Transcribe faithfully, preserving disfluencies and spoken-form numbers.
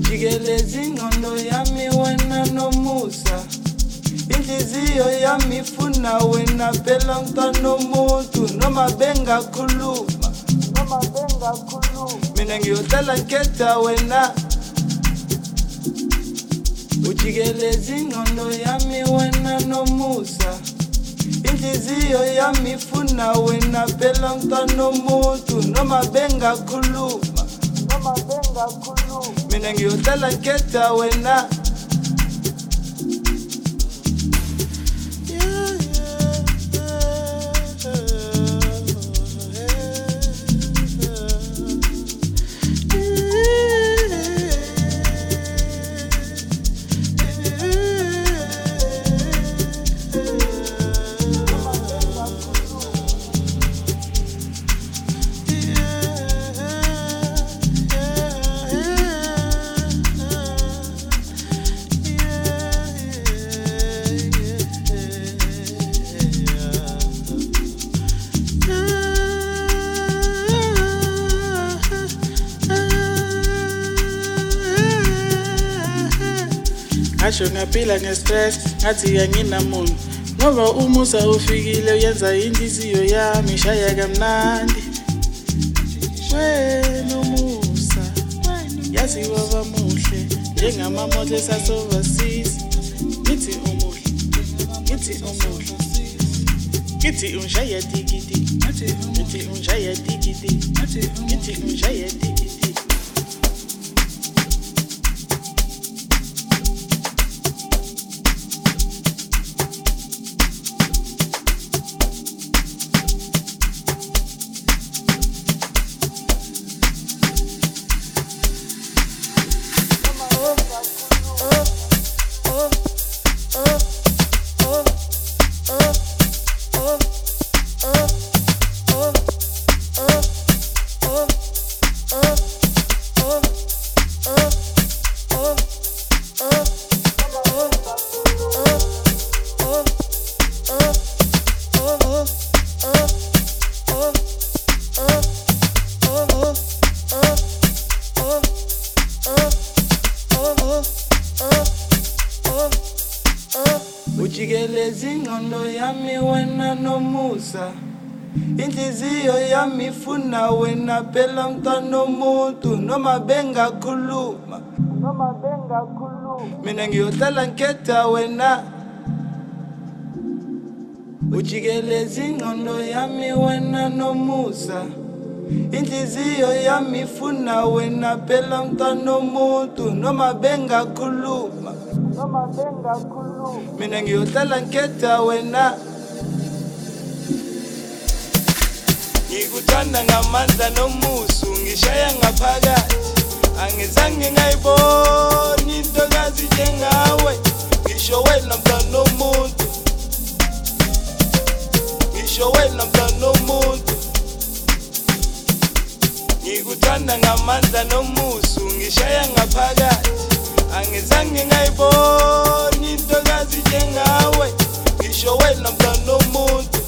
ujikeleza ingqondo yami wena nomusa, inhliziyo yami ifuna wena phela mntwana womuntu, noma bengakhuluma noma bengakhuluma mina ngiyohlala ngikhetha wena. Ujikeleza ingqondo yami wena nomusa, inhliziyo yami ifuna wena phela mntwana womuntu, noma bengakhuluma noma bengakhuluma mina ngiyohlala ngikhetha wena. Ngasho ngaphila ngestress ngathi anginamuntu, ngoba umusa ufikile uyenza inhliziyo yami ishaya kamnandi. Wena umusa yaziwa bamuhle njengamamoto esasoverseas. Ngithi umuhle, ngithi umuhle, ngithi unjaya tikiti, ngithi unjaya tikiti, ngithi unjaya tikiti. Ujikeleza ingqondo yami wena nomusa, inhliziyo yami ifuna wena phela mntwana womuntu, noma bengakhuluma noma bengakhuluma mina ngiyohlala ngikhetha wena. Ujikeleza ingqondo yami wena nomusa, inhliziyo yami ifuna wena phela mntwana womuntu, noma bengakhuluma noma bengakhuluma mina ngiyohlala ngikhetha wena. Ngikuthanda ngamandla nomusa ngishaya ngaphakathi, angizange ngayibona intokazi njengawe. Ngisho wena mntwana womuntu, ngisho wena mntwana womuntu. Ngikuthanda ngamandla nomusa ngishaya ngaphakathi, angizange ngayibona intokazi njengawe. Ngisho wena mntwana womuntu.